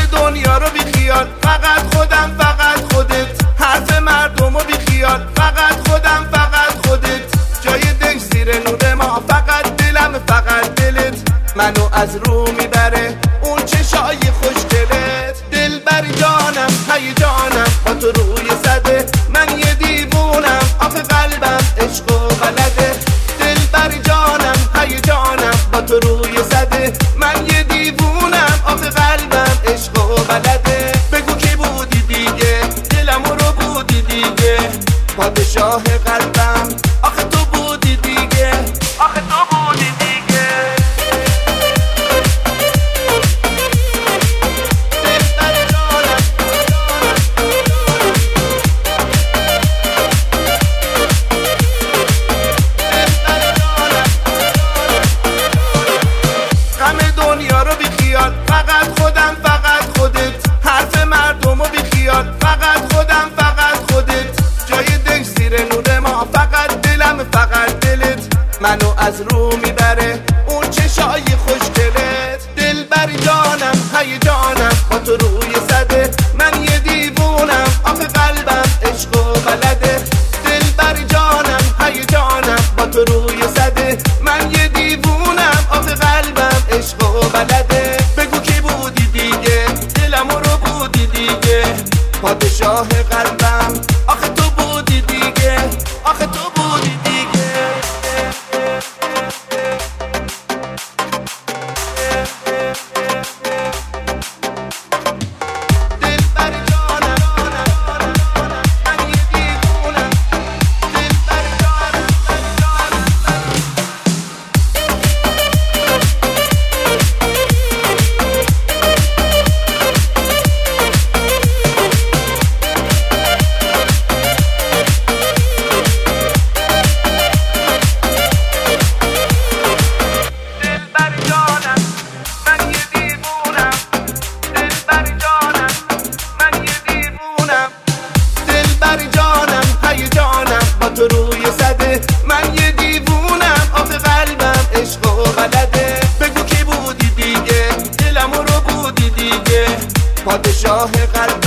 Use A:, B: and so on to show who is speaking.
A: دنیا رو بی خیال، فقط خودم فقط خودت، حرف مردم رو بی خیال، فقط خودم فقط خودت، جای دل زیر نور ما، فقط دلم فقط دلت منو از رو میبره اون چشای خوشگلت. دل بر جانم هی جانم با تو روی زده، من یه دیوونم آخه قلبم عشق و بلده. دل بر جانم هی جانم با تو روی زده، من یه دیوونم آخه قلبم عشق و بلده. بگو کی بودی دیگه دلم رو بودی دیگه، پادشاه قلبم آخه تو بودی دیگه، آخه تو بودی دیگه. دنیا رو بی خیال، فقط خودم فقط خودت، حرف مردم رو بی خیال، فقط خودم فقط خودت، جای دل زیر نور ما، فقط دلم فقط دلت منو از رو میبره اون چشای خوشگلت. دل بر جانم هی جانم با تو روی زده، من یه دیوونم آخه قلبم عشق و بلده. دل بر جانم هی جانم با تو روی زده، من یه دیوونم آخه قلبم عشق و بلده. بگو کی بودی دیگه دلم رو بودی دیگه، پادشاه قلبم آخه تو بودی دیگه، آخه تو بودی دیگه. دل بر جانم من یه دیوونم، دل بر جانم تو روی زده، من یه دیوونم آخه قلبم عشق و بلده. بگو کی بودی دیگه دلم رو بودی دیگه، پادشاه قلبم